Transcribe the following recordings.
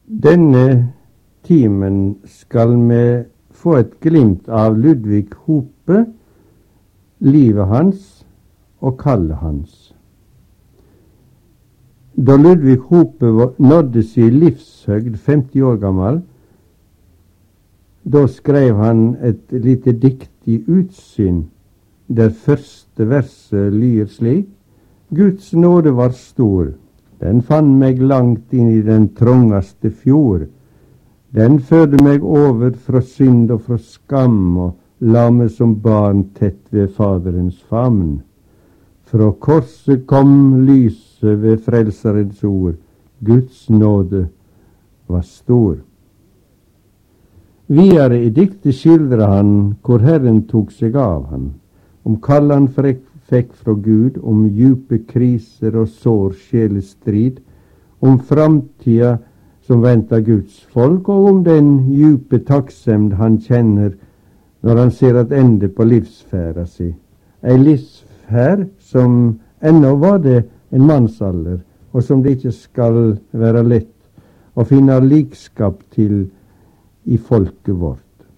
Denne timen skal vi få et glimt av Ludvig Hope, livet hans og kallet hans. Da Ludvig Hope nådde sin livshøgd 50 år gammel, da skrev han et lite dikt i Utsyn, der første verset lyder slik: Guds nåde var stor, den fann meg langt inn i den trångeste fjord. Den førte meg over fra synd og fra skam, og la meg som barn tett ved Faderens favn. Fra korset kom lyset ved Frelserens ord, Guds nåde var stor. Videre i diktet skildrer han hvor Herren tok seg av han, om kall han fikk fra Gud, om djupe kriser og sår sjelestrid, om framtida som venter Guds folk, og om den djupe takksemd han kjenner når han ser et ende på livsferda si. Ei livsferd som ennå var det en mannsalder, og som det ikke skal være lett å finne likskap til i folket vårt.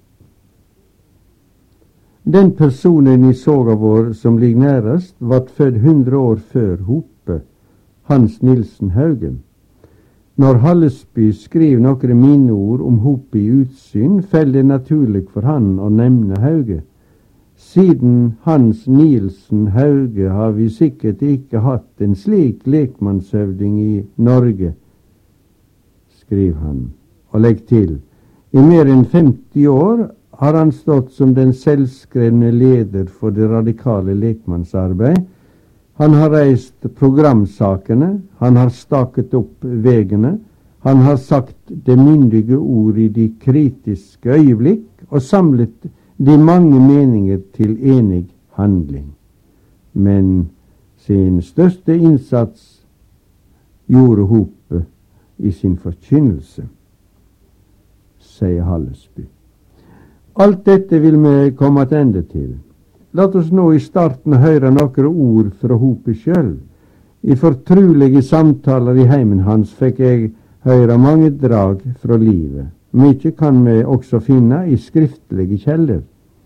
Den personen i soga vår som ligger nærest, var født 100 år før Hope, Hans Nilsen Hauge. Når Hallesby skriver noen minneord om Hope i Utsyn, faller det naturlig for han å nevne Hauge. Siden Hans Nilsen Hauge har vi sikkert ikke hatt en slik lekmannshøvding i Norge, skriver han, og legg til: I mer enn 50 år har han stått som den selvskrevne leder for det radikale lekmannsarbeid. Han har reist programsakene, han har staket opp vegene, han har sagt det myndige ord i de kritiske øyeblikk og samlet de mange meninger til enig handling. Men sin største innsats gjorde Hope i sin forkynnelse, sier Hallesby. Alt dette vil vi komme tilbake til. La oss nå i starten høre noen ord fra Hope sjøl. I fortrulige samtaler i heimen hans fikk jeg høre mange drag fra livet. Mykje kan vi også finne i skriftlige kjelder.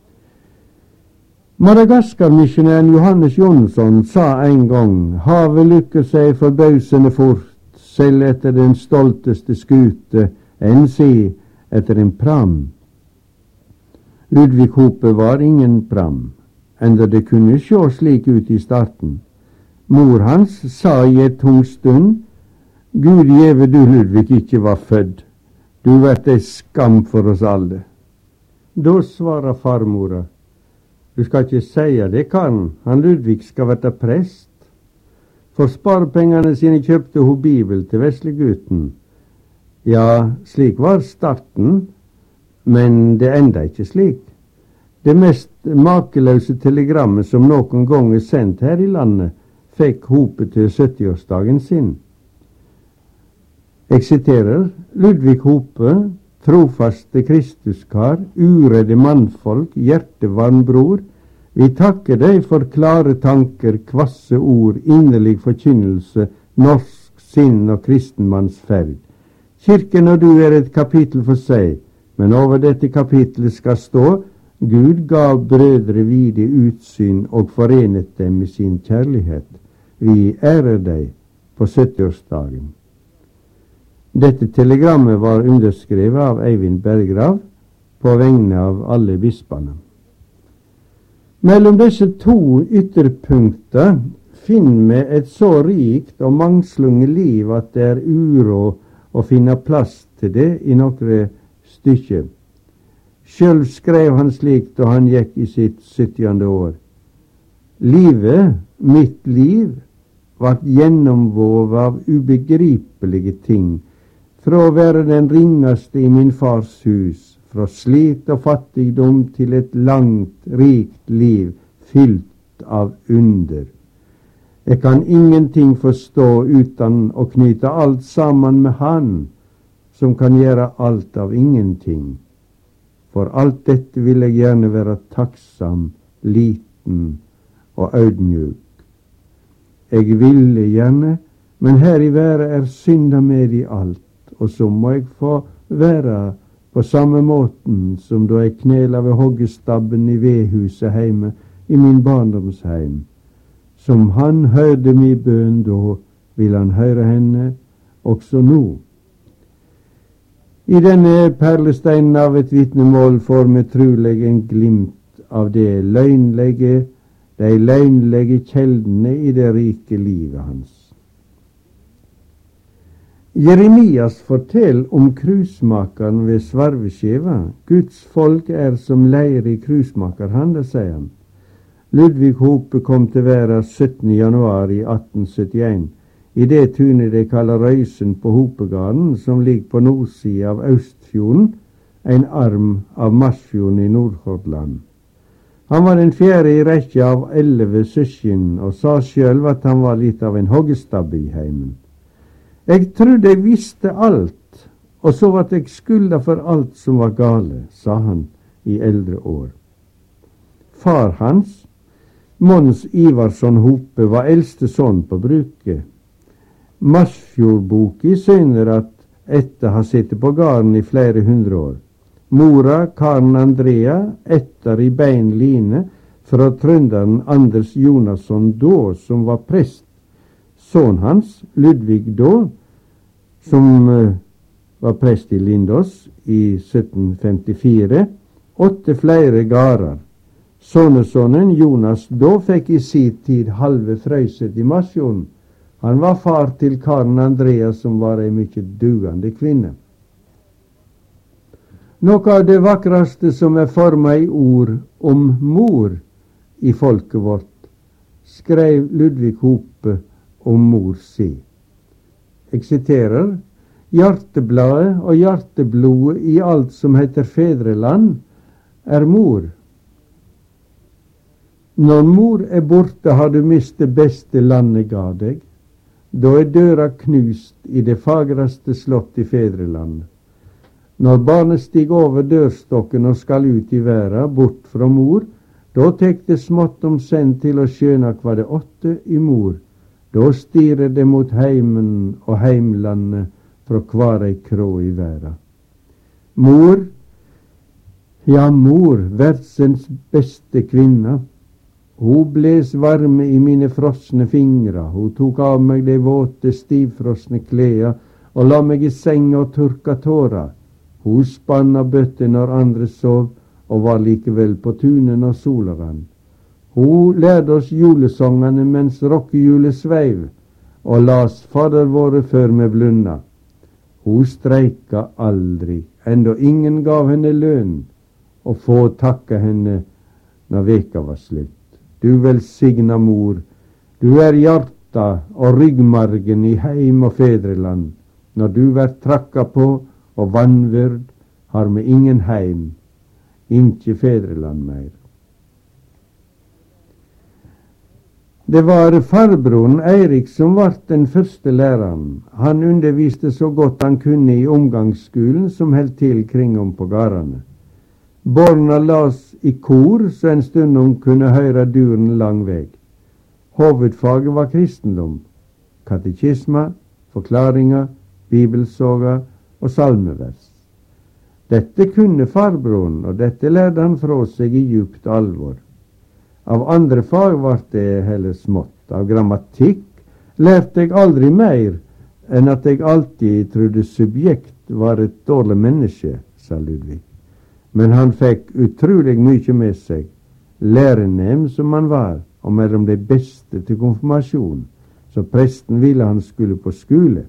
Madagaskar-misjonæren Johannes Jonsson sa en gang: havet lykker seg forbausende fort, selv etter den stolteste skute, enn si etter en pram. Ludvig Hope var ingen pram, enda det kunne sjå slik ut i starten. Mor hans sa i et tung stund: Gud gjeve du Ludvig ikke var fødd, du vert ei skam for oss alle. Da svarer farmora: du skal ikke seie det, karen, han Ludvig skal verta prest. For sparepengene sine kjøpte hun bibel til veslegutten. Ja, slik var starten, men det enda ikke slik. Det mest makeløse telegrammet som noen gang er sendt her i landet, fikk Hope til 70-årsdagen sin. Jeg siterer: Ludvig Hope, trofaste Kristuskar, uredde mannfolk, hjertevarm bror, vi takker deg for klare tanker, kvasse ord, inderlig forkynnelse, norsk sinn og kristenmanns ferd. Kirken og du er et kapittel for seg, men over dette kapittelet skal stå: Gud gav brødre vide utsyn og forenet dem i sin kjærlighet. Vi ærer deg på 70-årsdagen. Dette telegrammet var underskrevet av Eivind Berggrav på vegne av alle bispene. Mellom disse to ytterpunkter finner vi et så rikt og mangslunget liv at det er uråd å finne plass til det i noen stykker. Sjølv skrev han slik da han gikk i sitt 70. år: Livet, mitt liv, vart gjennomvåvet av ubegripelige ting, fra å være den ringeste i min fars hus, fra slit og fattigdom til et langt, rikt liv fylt av under. Jeg kan ingenting forstå uten å knyte alt sammen med Han, som kan gjøre alt av ingenting. For alt dette vil jeg gjerne være takksam, liten og audmjuk. Jeg ville gjerne, men her i verden er synda med i alt, og så må jeg få være på samme måten som da jeg knela ved hoggestabben i vedhuset hjemme i min barndomsheim. Som han hørte min bønn da, vil han høre henne også nå. I denne perlesteinen av et vitnemål får vi trulig en glimt av de løgnlige kjeldene i det rike livet hans. Jeremias forteller om krusmakeren ved Svarveskjeva. Guds folk som leir i krusmakerhandel, sier han. Ludvig Hope kom til verden 17. januar i 1871, i det tunet de kaller Røysen på Hopegarden, som ligger på nordsida av Østfjorden, en arm av Marsfjorden i Nordhordland. Han var den fjerde i rekke av 11 søsken, og sa sjølv at han var litt av en hoggestabbe i heimen. Jeg trodde jeg visste alt, og så at jeg skylda for alt som var gale, sa han i eldre år. Far hans, Mons Ivarsson Hope, var eldste sønn på bruket. Marsfjordboki syner at etter har sittet på gården i flere hundre år. Mora, Karen Andrea, etter i bein line fra trønderen Anders Jonasson da, som var prest. Sønnen hans, Ludvig da, som var prest i Lindås i 1754, 8 flere gårder. Sønnesønnen Jonas da fikk i sin tid halve Frøyset i Marsfjorden. Han var far til Karen Andrea, som var ei mykje dugande kvinne. Noe av det vakreste som forma i ord om mor i folket vårt, skrev Ludvig Hope om mor si. Jeg siterer: hjertebladet og hjerteblodet i alt som heter fedreland, mor. Når mor borte, har du mist det beste landet ga deg. Da døra knust i det fagreste slott i fedrelandet. Når barnet stiger over dørstokken og skal ut i verden, bort fra mor, da tek det smått om senn til å skjøna hva det åtte i mor. Da stirer det mot heimen og heimlandet fra hver ei krå i verden. Mor, ja mor, verdsens beste kvinne. Hun bles varme i mine frosne fingre, hun tok av meg de våte, stivfrosne klea og la meg i senga og turka tårer. Hun spanna bøtte når andre sov, og var likevel på tunet når sola rann. Hun lærte oss julesongene mens rockehjulet sveiv, og las Fader våre før vi blunda. Hun streika aldri, enda ingen gav henne lønn, og få takka henne når veka var slutt. Du velsigna mor, du hjarta og ryggmargen i heim og fedreland. Når du vert trakka på og vanvørd, har vi ingen heim, ikke fedreland meir. Det var farbroren Eirik som var den første læreren. Han underviste så godt han kunne i omgangsskolen som held til kringom på gårdene. Barna las i kor, så en stund hun kunne høre duren lang vei. Hovedfaget var kristendom, katekisma, forklaringer, bibelsoga og salmevers. Dette kunne farbroren, og dette lærte han fra seg i djupt alvor. Av andre fag var det heller smått. Av grammatikk lærte jeg aldri mer enn at jeg alltid trodde subjekt var et dårlig menneske, sa Ludvig. Men han fikk utrolig mye med seg, lærenem som han var, og mellom de beste til konfirmasjon, så presten ville han skulle på skole.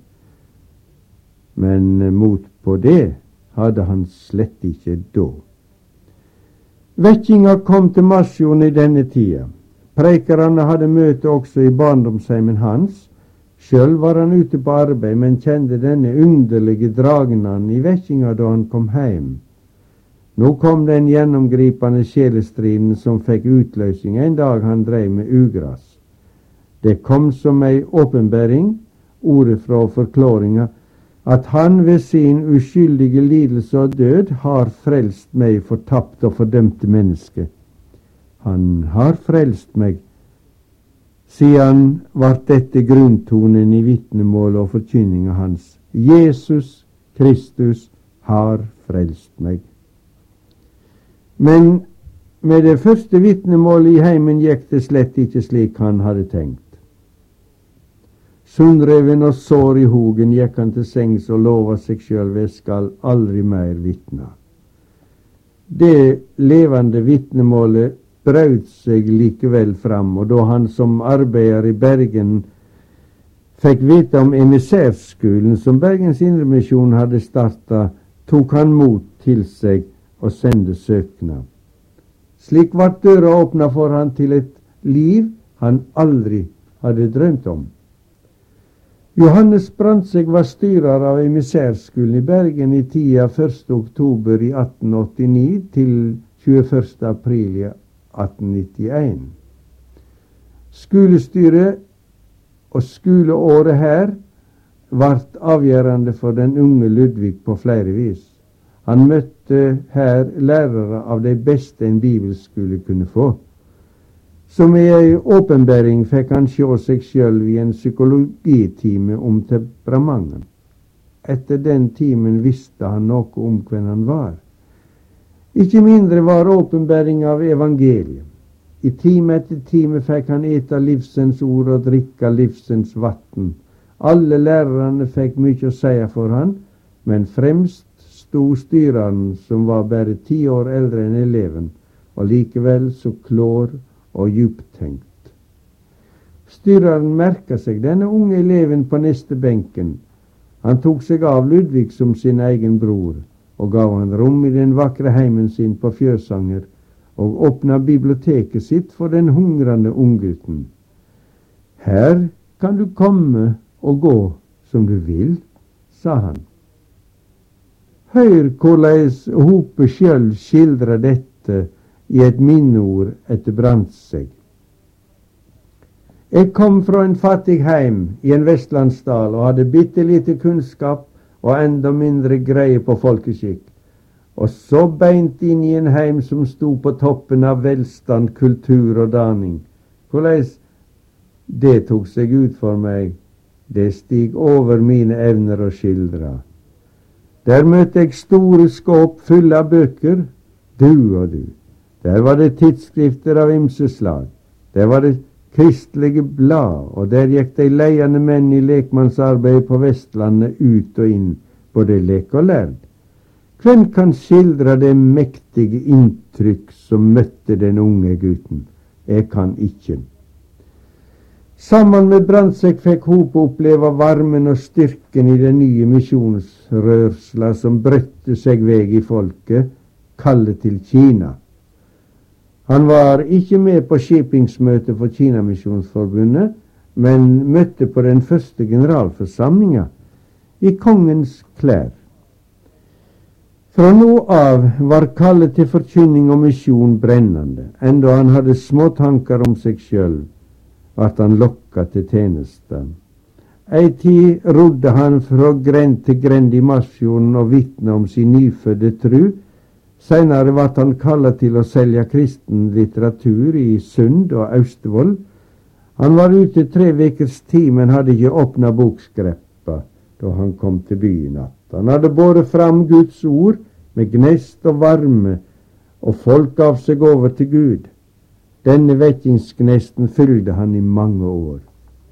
Men mot på det hadde han slett ikke da. Vekkinga kom til Marsfjorden i denne tida. Preikerne hadde møte også i barndomsheimen hans. Sjøl var han ute på arbeid, men kjente denne underlige dragnan i vekkinga da han kom heim. Nå kom den gjennomgripende sjelestriden som fikk utløsning en dag han dreiv med ugras. Det kom som ei åpenbæring, ordet fra forklaringa, at han ved sin uskyldige lidelse og død har frelst meg fortapt og fordømte menneske. Han har frelst meg. Siden vart dette grunntonen i vitnemålet og forkynninga hans. Jesus Kristus har frelst meg. Men med det første vitnemålet i heimen gikk det slett ikke slik han hadde tenkt. Sundreven og sår i hogen gikk han til sengs og lova seg sjøl ved skal aldri mer vitne. Det levende vitnemålet brøt seg likevel fram, og da han som arbeider i Bergen fikk vite om emissærskolen som Bergens Indremisjon hadde startet, tok han mot til seg og sendte søknad. Slik ble døra åpnet for han til et liv han aldri hadde drømt om. Johannes Brandtzæg var styrer av emissærskolen i Bergen i tida 1. oktober i 1889 til 21. april i 1891. Skolestyret og skoleåret her vart avgjørende for den unge Ludvig på flere vis. Han møtte her lærere av de beste en bibelskole kunne få. Som i ei åpenbæring fikk han sjå seg sjølv i en psykologitime om temperamentet. Etter den timen visste han noe om hvem han var. Ikke mindre var åpenbæring av evangeliet. I time etter time fikk han eta livsens ord og drikka livsens vatten. Alle lærerne fikk mye å si for han, men fremst sto styreren som var bare 10 år eldre enn eleven, og likevel så klår og djuptenkt. Styreren merka seg denne unge eleven på neste benken. Han tok seg av Ludvig som sin egen bror, og gav han rom i den vakre heimen sin på Fjøsanger, og åpna biblioteket sitt for den hungrende unggutten. Her kan du komme og gå som du vil, sa han. Hør hvordan Hope sjølv skildrer dette i et minneord etter Brandtzæg. Jeg kom fra en fattig heim i en vestlandsdal og hadde bitte lite kunnskap og enda mindre greie på folkeskikk. Og så beint inn i en heim som sto på toppen av velstand, kultur og daning. Hvordan det tok seg ut for meg, det stig over mine evner å skildre. Der møtte jeg store skåp fulle av bøker, du og du. Der var det tidsskrifter av ymse slag. Der var det kristelige blad, og der gikk de leiende menn i lekmannsarbeid på Vestlandet ut og inn, både lek og lærd. Hvem kan skildre det mektige inntrykk som møtte den unge gutten? Jeg kan ikke. Sammen med Brandtzæg fikk Hope oppleve varmen og styrken i den nye misjonsrørsla som brøtte seg veg i folket, kallet til Kina. Han var ikke med på skipingsmøtet for Kinamisjonsforbundet, men møtte på den første generalforsamlinga i kongens klær. Fra nå av var kallet til forkynning og misjon brennende. Enda han hadde små tanker om seg sjølv, ble han lokka til tjeneste. Ei tid rodde han fra grend til grend i Marsfjorden og vitna om sin nyfødde tru. Senere ble han kallet til å selge kristen litteratur i Sund og Austevoll. Han var ute 3 ukers tid, men hadde ikke åpna bokskreppa da han kom til byen att. Han hadde båret fram Guds ord med gnest og varme, og folk gav seg over til Gud. Denne vekkingsgnesten fylgde han i mange år.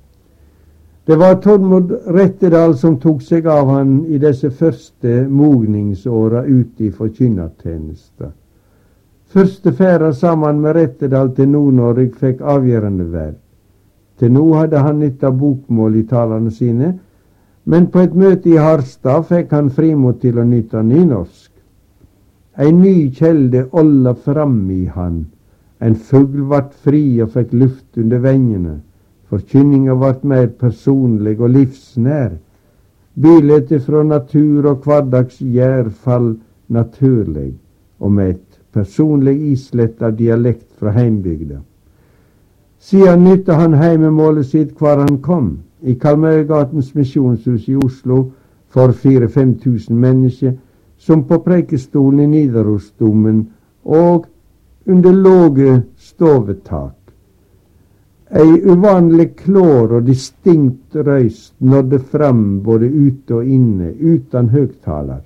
Det var Tormod Rettedal som tok seg av han i disse første mogningsåra ute i forkynnertjeneste. Første ferda sammen med Rettedal til Nord-Norge fikk avgjørende verd. Til nå hadde han nytta bokmål i talene sine, men på et møte i Harstad fikk han frimot til å nytte nynorsk. En ny kjelde olla fram i han. En fugl vart fri og fikk luft under vengene. Forkynninga vart mer personlig og livsnær. Bildet fra natur og hverdagsgjær fall naturlig, og med et personlig islett av dialekt fra heimbygda. Siden nytta han heimemålet sitt hvor han kom. I Kalmøygatens misjonshus i Oslo for 4-5 000 mennesker, som på preikestolen i Nidarosdomen og under låge stovetak. Ei uvanlig klår og distinkt røyst nådde fram både ute og inne, uten høgtaler.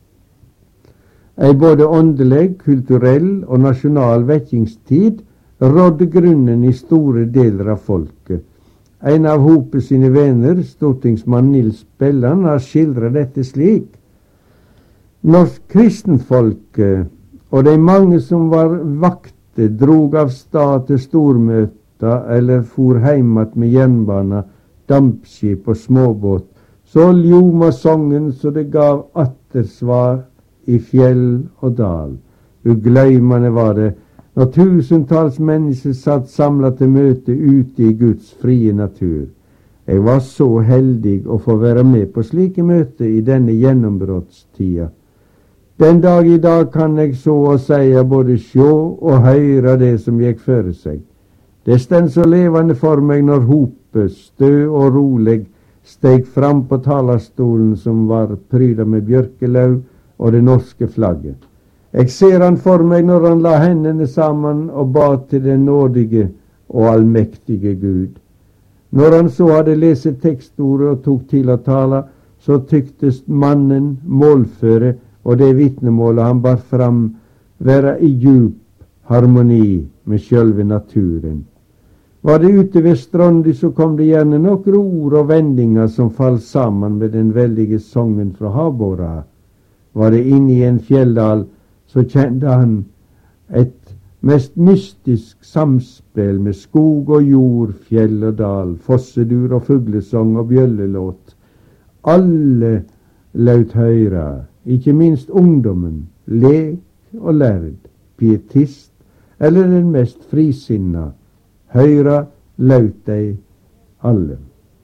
Ei både åndelig, kulturell og nasjonal vekkingstid rådde grunnen i store deler av folket. En av Hope sine venner, stortingsmann Nils Belland, har skildret dette slik. Norsk kristenfolket og de mange som var vakte, drog av stad til stormøta eller for heimat med jernbana, dampskip og småbåt, så ljoma songen så det gav attersvar i fjell og dal. Ugløymane var det, når tusentalls mennesker satt samlet til møte ute i Guds frie natur. Jeg var så heldig å få være med på slike møter i denne gjennombrottstida. Den dag i dag kan jeg så å si både sjå og høre det som gikk føre seg. Det stend så levende for meg når Hope, stø og rolig, steg fram på talerstolen som var pryda med bjørkelau og det norske flagget. Jeg ser han for meg når han la hendene sammen og ba til den nådige og allmektige Gud. Når han så hadde lest tekstordet og tok til å tale, så tyktes mannen målføre og det vitnemålet han bar fram være i djup harmoni med sjølve naturen. Var det ute ved Strondi, så kom det gjerne noen ord og vendinger som falt sammen med den veldige songen fra Habora. Var det inne i en fjelldal, så kjente han et mest mystisk samspill med skog og jord, fjell og dal, fossedur og fuglesong og bjøllelåt. Alle laut høyra, ikke minst ungdommen, lek og lærd, pietist eller den mest frisinna. Høyra laut dei alle.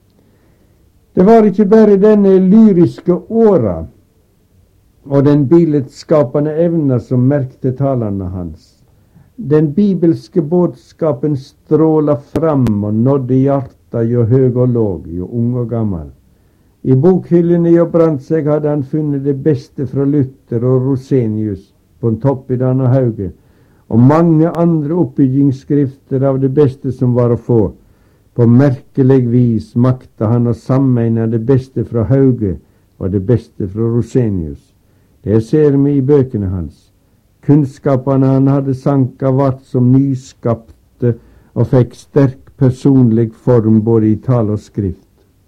Det var ikke bare denne lyriske åra og den billedskapende evna som merkte talene hans. Den bibelske budskapen stråla fram og nådde hjarta jo høg og låg, jo ung og gammel. I bokhyllene jo brant seg hadde han funnet det beste fra Luther og Rosenius, Pontoppidan og Hauge, og mange andre oppbyggingsskrifter av det beste som var å få. På merkelig vis makta han å sammeina det beste fra Hauge og det beste fra Rosenius. Det ser vi i bøkene hans. Kunnskapene han hadde sanka vart som nyskapte og fikk sterk personlig form både i tale og skrift.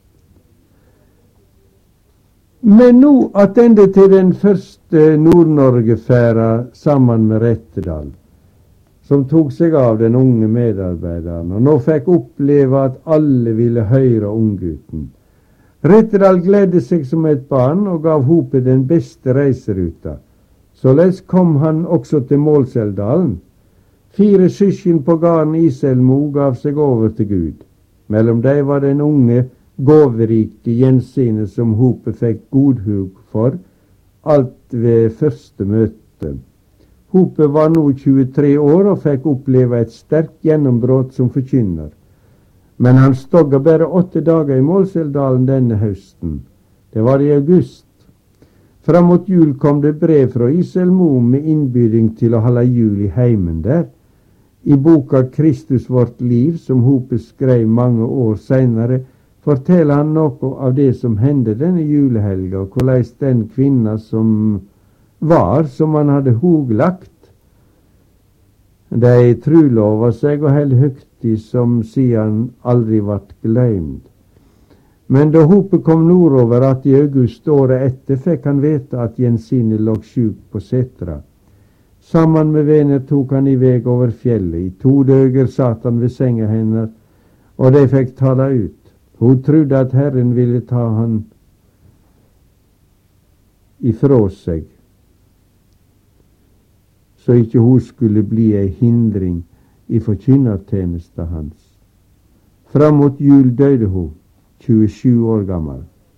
Men nå attende til den første Nord-Norge-færa sammen med Rettedal, som tok seg av den unge medarbeideren, og nå fikk oppleve at alle ville høre unggutten. Rettedal gledde seg som et barn og gav Hope den beste reiseruta. Således kom han også til Målseldalen. 4 søsken på gården Iselmo gav seg over til Gud. Mellom dem var den unge, gåverike Jensine som Hope fikk godhug for, alt ved første møte. Hope var nå 23 år og fikk oppleve et sterkt gjennombrott som forkynner. Men han stogga bare 8 dager i Målseldalen denne høsten. Det var i august. Fram mot jul kom det brev fra Iselmo med innbyding til å holde jul i heimen der. I boka Kristus vårt liv, som Hope skrev mange år senere, forteller han noe av det som hendte denne julehelga, og hvordan den kvinna som han hadde hoglagt. De trulova seg og held høgtid som siden aldri vart gløymd. Men da Hope kom nordover at i august året etter, fikk han vite at Jensine lå sjuk på Setra. Sammen med venner tok han i veg over fjellet. I 2 dager satt han ved senga hennes, og de fikk tala ut. Hun trodde at Herren ville ta han ifrå seg, så ikke hun skulle bli ei hindring i forkynnertjenesten hans. Fram mot jul døde hun, 27 år gammel.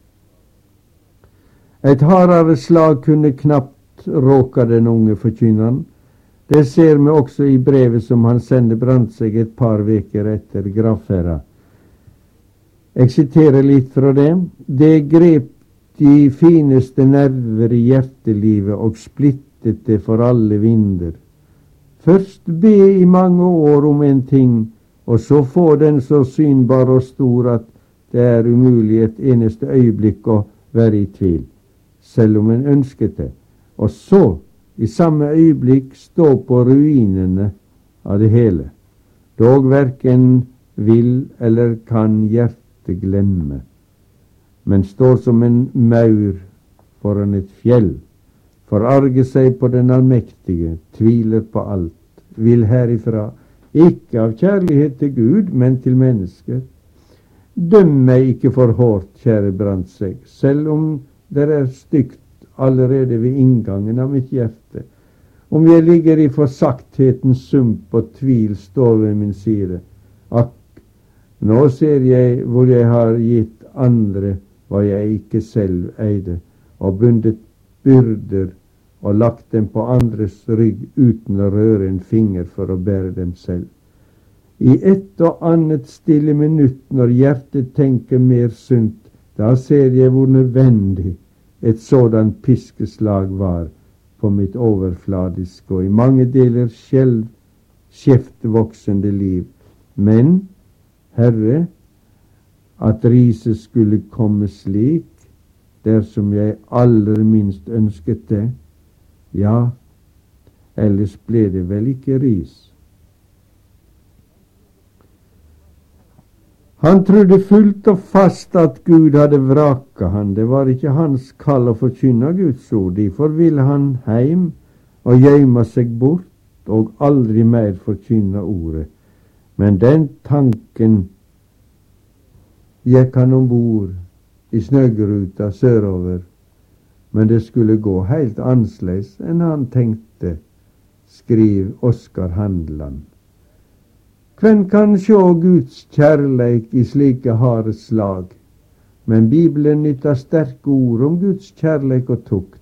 Et hardere slag kunne knapt råka den unge forkynneren. Det ser vi også i brevet som han sendte brant seg et par veker etter gravferda. Jeg siterer litt fra det. Det grep de fineste nerver i hjertelivet og splittet det for alle vinder. Først be i mange år om en ting, og så få den så synbar og stor at det er umulig et eneste øyeblikk å være i tvil, selv om en ønsket det. Og så, i samme øyeblikk, stå på ruinene av det hele. Dog hverken vil eller kan hjertet glemme, men står som en maur foran et fjell, forarger seg på den allmektige, tviler på alt, vil herifra, ikke av kjærlighet til Gud, men til mennesker. Døm meg ikke for hårdt, kjære Brandtzæg, selv om det er stygt allerede ved inngangen av mitt hjerte. Om jeg ligger i forsakthetens sump og tvil står ved min side. Akk, nå ser jeg hvor jeg har gitt andre hva jeg ikke selv eide, og bundet byrder og lagt dem på andres rygg uten å røre en finger for å bære dem selv. I ett og annet stille minutt når hjertet tenker mer sunt, da ser jeg hvor nødvendig et sådan piskeslag var på mitt overfladiske og i mange deler skjevt voksende liv. Men, Herre, at riset skulle komme slik, dersom jeg aller minst ønsket det, ja, ellers ble det vel ikke ris. Han trodde fullt og fast at Gud hadde vraket han. Det var ikke hans kall å forkynne Guds ord. Derfor ville han heim og gjemme seg bort og aldri mer forkynne ordet. Men den tanken gikk han ombord i snøgruta sørover. Men det skulle gå helt annerledes enn han tenkte, skriver Oskar Handeland. Hvem kan sjå Guds kjærleik i slike harde slag? Men Bibelen nytter sterke ord om Guds kjærleik og tukt.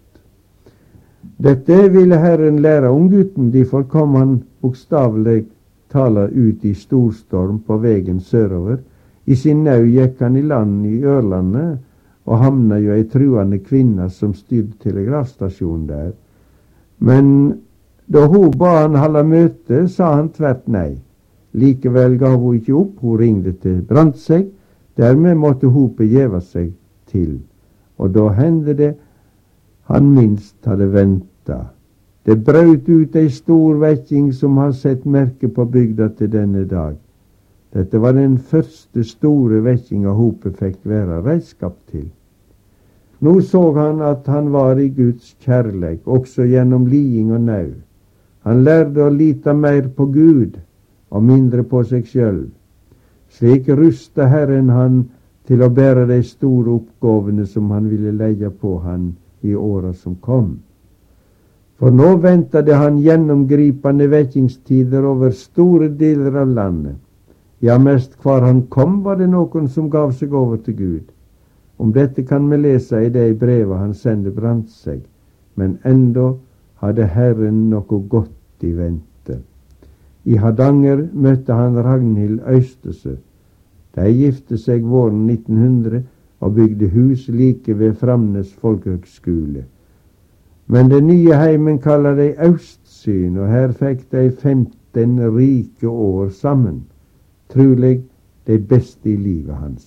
Dette ville Herren lære unggutten, derfor kom han bokstavelig tala ut i storstorm på veien sørover. I sin nau gikk han i land i Ørlandet, og havna jo ei truende kvinne som styrte telegrafstasjonen der. Men da hun ba han halda møte, sa han tvert nei. Likevel gav hun ikke opp, hun ringte til Brandtzæg, dermed måtte hopet gjeve seg til. Og da hendte det han minst hadde venta. Det brøt ut ei stor vekking som har sett merke på bygda til denne dag. Dette var den første store vekkinga hopet fikk være redskap til. Nå så han at han var i Guds kjærleik, også gjennom liding og nau. Han lærte å lite mer på Gud og mindre på seg sjøl. Slik rusta Herren han til å bære de store oppgavene som han ville legge på han i åra som kom. For nå ventet han gjennomgripende vekkingstider over store deler av landet. Ja, mest hvar han kom var det noen som gav seg over til Gud. Om dette kan vi lese i det brevet han sendte Brandtzæg, men enda hadde Herren noe godt i vente. I Hardanger møtte han Ragnhild Øystese. De gifte seg våren 1900 og bygde hus like ved Framnes folkehøgskole. Men det nye heimen kaller de Østsyn, og her fikk de 15 rike år sammen. Trulig de beste i livet hans.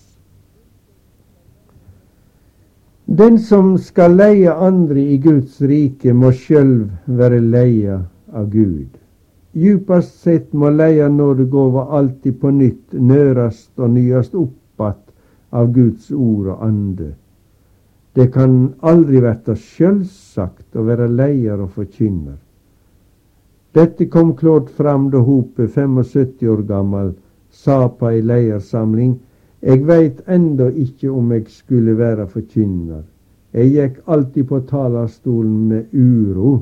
Den som skal leie andre i Guds rike, må sjølv være leia av Gud. Djupast sett må leia nådegåva alltid på nytt nørast og nyast oppatt av Guds ord og ande. Det kan aldri verta sjølvsagt å være leier og forkynner. Dette kom klart fram da hopet 75 år gammel sa på ei leiersamling: «Jeg veit enda ikke om jeg skulle være forkynner. Jeg gikk alltid på talerstolen med uro.»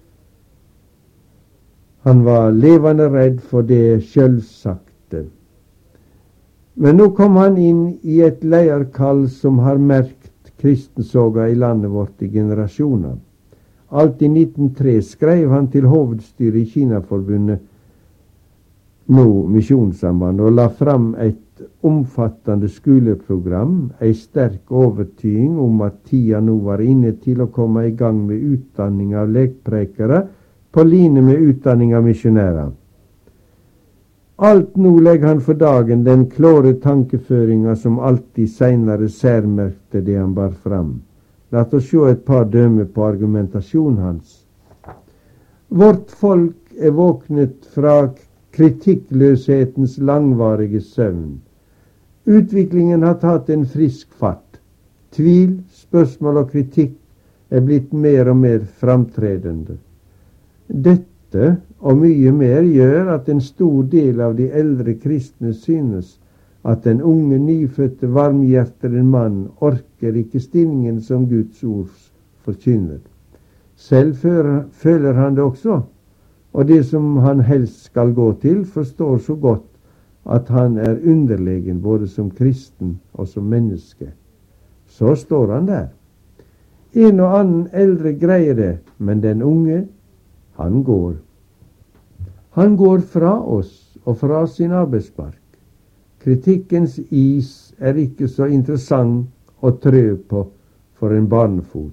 Han var levende redd for det sjølvsagte. Men nå kom han inn i et leierkall som har merkt kristensoga i landet vårt i generasjoner. Alt i 1903 skrev han til hovedstyret i Kinaforbundet, nå Misjonssambandet, og la fram et omfattende skoleprogram, ei sterk overtyding om at tida nå var inne til å komme i gang med utdanning av lekprekere på line med utdanning av misjonærer. Alt nå legger han for dagen den klare tankeføringa som alltid senere særmerkte det han bar fram. La oss se et par dømme på argumentasjonen hans. Vårt folk er våknet fra kritikkløshetens langvarige søvn. Utviklingen har tatt en frisk fatt. Tvil, spørsmål og kritikk er blitt mer og mer framtredende. Dette og mye mer gjør at en stor del av de eldre kristne synes at den unge, nyfødte, varmhjertede mann orker ikke stillingen som Guds ord forkynner. Selv føler han det også, og det som han helst skal gå til, forstår så godt at han er underlegen både som kristen og som menneske. Så står han der. En og annen eldre greier det, men den unge, han går. Han går fra oss og fra sin arbeidsmark. Kritikkens is er ikke så interessant å trø på for en barnefot.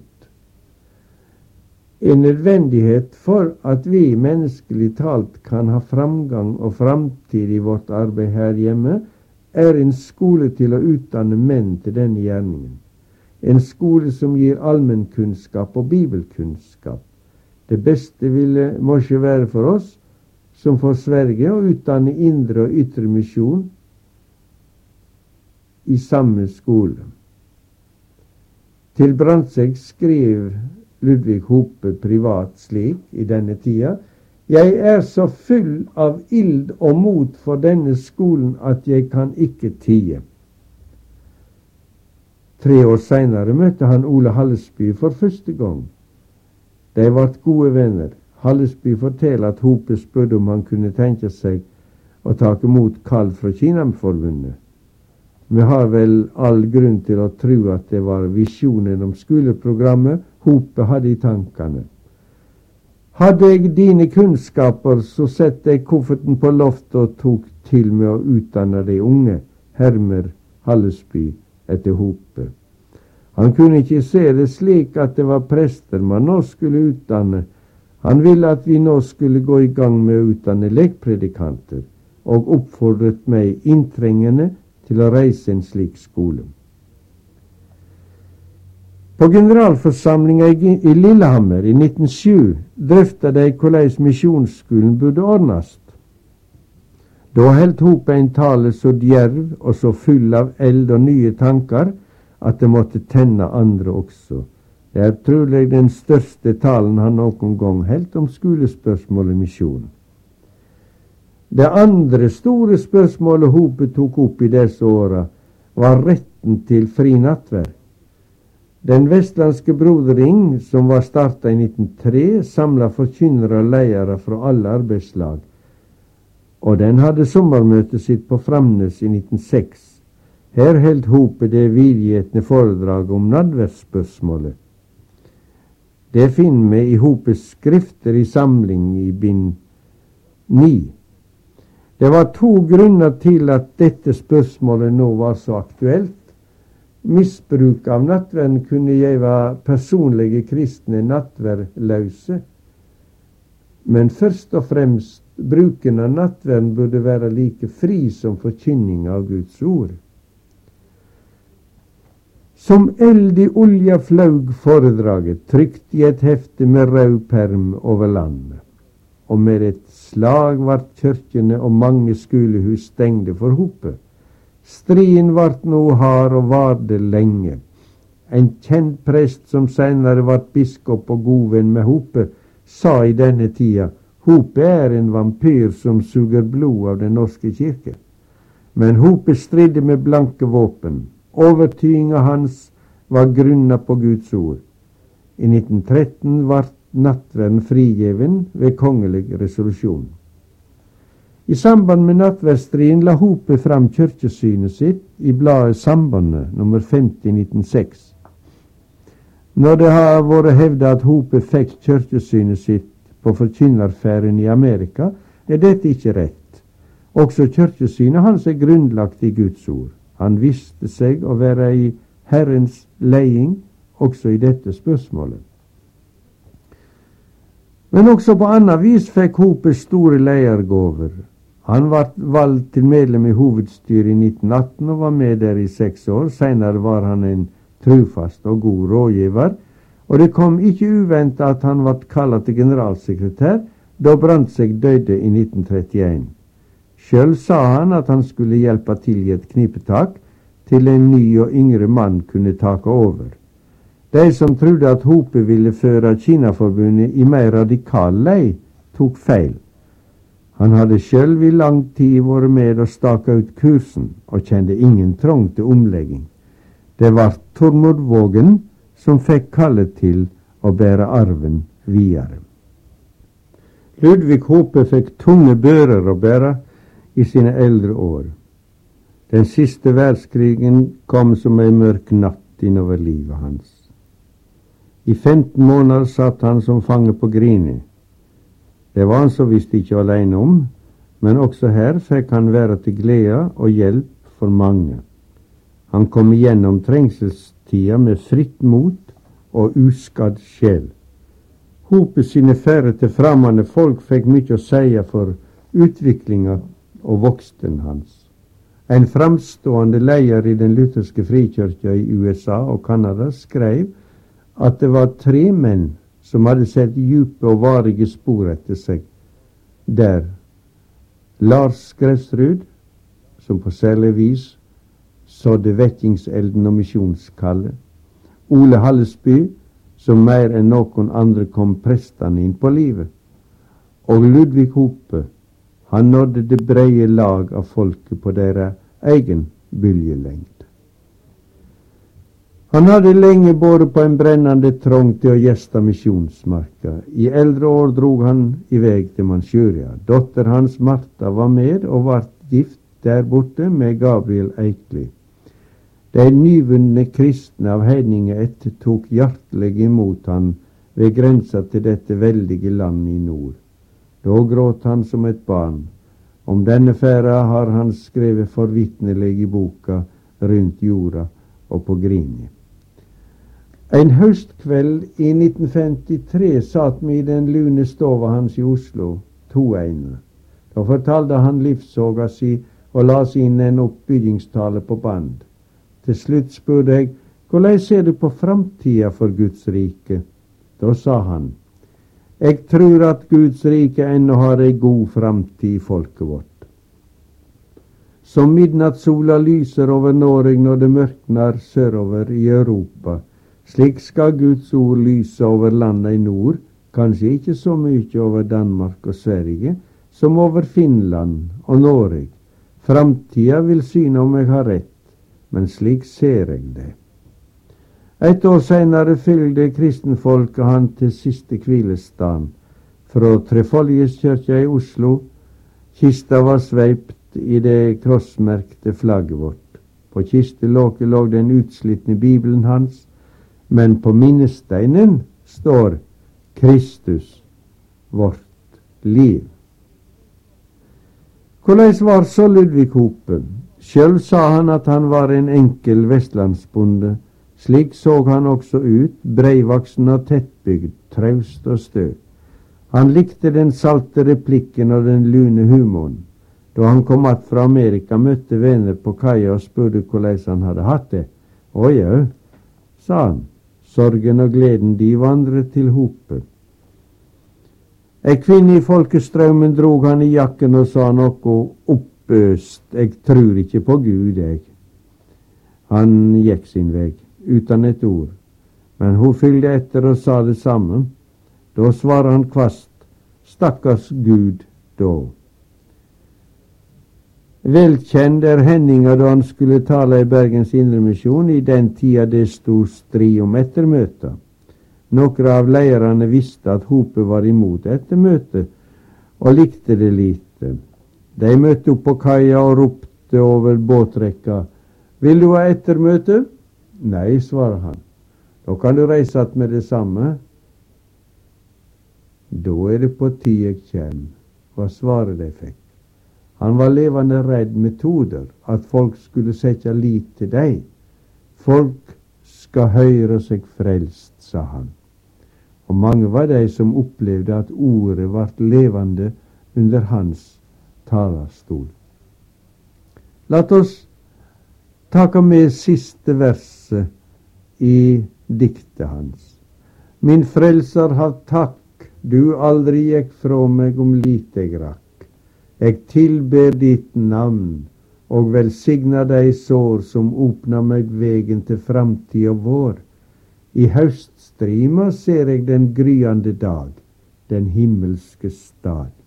En nødvendighet for at vi menneskelig talt kan ha framgang og framtid i vårt arbeid her hjemme, er en skole til å utdanne menn til denne gjerningen. En skole som gir allmennkunnskap og bibelkunnskap. Det beste må ikke være for oss som får Sverige å utdanne indre og ytre misjon i samme skole. Til Brandtzæg skrev Ludvig Hope privat slik i denne tida: «Jeg er så full av ild og mot for denne skolen at jeg kan ikke tie.» 3 år senere møtte han Ole Hallesby for første gang. De ble gode venner. Hallesby forteller at Hope spurte om han kunne tenke seg å ta imot kall fra Kinaforbundet. Vi har vel all grunn til å tro at det var visjonen om skoleprogrammet Hope hadde i tankene. Hadde jeg dine kunnskaper, så sette jeg kofferten på loftet og tok til med å utdanne de unge, hermer Hallesby etter Hope. Han kunne ikke se det slik at det var prester man nå skulle utdanne. Han ville at vi nå skulle gå i gang med å utdanne lekpredikanter, og oppfordret meg inntrengende til å reise en slik skole. På generalforsamlinga i Lillehammer i 1907 drøfta de hvordan misjonsskolen burde ordnes. Da holdt Hope en tale så djerv og så full av eld og nye tanker at det måtte tenne andre også. Det er trolig den største talen han noen gang holdt om skolespørsmålet misjon. Det andre store spørsmålet Hope tok opp i disse åra, var retten til fri nattverd. Den vestlandske Broderring, som var starta i 1903, samla forkynnere og ledere fra alle arbeidslag, og den hadde sommermøtet sitt på Framnes i 1906. Her holdt Hope det vidgjetne foredraget om nadverdsspørsmålet. Det finner vi i Hopes skrifter i samling i bind 9. Det var 2 grunner til at dette spørsmålet nå var så aktuelt. Misbruk av nattverden kunne gjøre personlige kristne nattverdløse, men først og fremst bruken av nattverden burde være like fri som forkynning av Guds ord. Som eld i olja flaug foredraget, trykt i et hefte med rød perm over landet, og med et slag vart kyrkjene og mange skolehus stengde for Hope. Striden vart nå hard og varde lenge. En kjent prest som senere vart biskop og god venn med Hope, sa i denne tida: Hope er en vampyr som suger blod av den norske kirke. Men Hope stridde med blanke våpen. Overtydinga hans var grunna på Guds ord. I 1913 vart nattverden frigiven ved kongelig resolusjon. I samband med nattverdstriden la Hope fram kirkesynet sitt i bladet Sambandet, nummer 50 1906. Når det har vært hevdet at Hope fikk kirkesynet sitt på forkynnerferden i Amerika, er dette ikke rett. Også kirkesynet hans er grunnlagt i Guds ord. Han viste seg å være i Herrens leding også i dette spørsmålet. Men også på annet vis fikk Hope store leiergåver. Han var valgt til medlem i hovedstyret i 1918 og var med der i 6 år. Senere var han en trufast og god rådgiver, og det kom ikke uventet at han ble kallet til generalsekretær da Brandtzæg døde i 1931. Selv sa han at han skulle hjelpe til i et knipetak til en ny og yngre mann kunne take over. De som trodde at Hope ville føre Kinaforbundet i mer radikal lei, tok feil. Han hadde selv i lang tid vært med å stake ut kursen og kjente ingen trang til omlegging. Det var Tormod Vågen som fikk kallet til å bære arven videre. Ludvig Hope fikk tunge bører å bære i sine eldre år. Den siste verdenskrigen kom som en mørk natt innover livet hans. I 15 måneder satt han som fange på Grini. Det var han så visst ikke alene om, men også her fikk han være til glede og hjelp for mange. Han kom igjennom trengselstida med fritt mot og uskadd sjel. Hope sine færre til fremmede folk fikk mye å si for utviklinga og voksten hans. En framstående leder i den lutherske frikirka i USA og Kanada skrev at det var 3 menn som hadde sett djupe og varige spor etter seg der. Lars Skrevsrud, som på særlig vis sådde vekkingselden og misjonskallet. Ole Hallesby, som mer enn noen andre kom prestene inn på livet. Og Ludvig Hope, han nådde det breie lag av folket på deres egen bølgelengde. Han hadde lenge båret på en brennende trong til å gjeste misjonsmarka. I eldre år drog han i vei til Manchuria. Dotter hans Martha var med og ble gift der borte med Gabriel Eikli. De nyvunne kristne av hedningeett tok hjertelig imot han ved grensa til dette veldige land i nord. Da gråt han som et barn. Om denne ferda har han skrevet forvitnelig i boka Rundt jorda og på Grini. En høstkveld i 1953 satt vi i den lune stova hans i Oslo, 2 ene. Da fortalte han livssoga si og la inn en oppbyggingstale på band. Til slutt spurte jeg, hvordan ser du på framtida for Guds rike? Da sa han, jeg tror at Guds rike ennå har ei god framtid i folket vårt. Som midnattssola lyser over Norge når det mørknar sørover i Europa, slik skal Guds ord lyse over landet i nord, kanskje ikke så mye over Danmark og Sverige, som over Finland og Norge. Framtida vil syne om jeg har rett, men slik ser jeg det. Et år senere fylgde kristenfolket han til siste hvilestan. Fra Trefoldighetskirka i Oslo, kista var sveipt i det krossmerkte flagget vårt. På kistelåket lå den utslitne bibelen hans, men på minnesteinen står Kristus, vårt liv. Hvordan var så Ludvig Hope? Selv sa han at han var en enkel vestlandsbonde. Slik så han også ut, breivaksen og tettbygd, traust og stø. Han likte den salte replikken og den lune humoren. Da han kom att fra Amerika, møtte venner på kaia og spurte hvordan han hadde hatt det. Å ja, sa han. Sorgen og gleden de vandret til Hope. En kvinne i folkestrømmen drog han i jakken og sa noe oppøst. Jeg tror ikke på Gud, jeg. Han gikk sin vei, uten et ord. Men hun fyllde etter og sa det samme. Da svarer han kvast, stakkars Gud da. Velkjent er hendinga da han skulle tale i Bergens Indremisjon i den tida det stod strid om ettermøtet. Noen av leirene visste at Hope var imot ettermøtet, og likte det lite. De møtte opp på kaia og ropte over båtrekka. Vil du ha ettermøte? Nei, svarer han. Da kan du reise att med det samme. Da er det på tid jeg kjem, var svaret de fikk. Han var levende redd metoder, at folk skulle sette lit til deg. Folk skal høre seg frelst, sa han. Og mange var de som opplevde at ordet vart levende under hans talerstol. Lat oss taka med siste verset i diktet hans. Min frelser har takk, du aldri gikk fra meg om lite jeg rakk. Jeg tilber ditt navn, og velsigna dei sår som åpna meg vegen til framtid og vår. I høststrima ser jeg den gryende dag, den himmelske stad.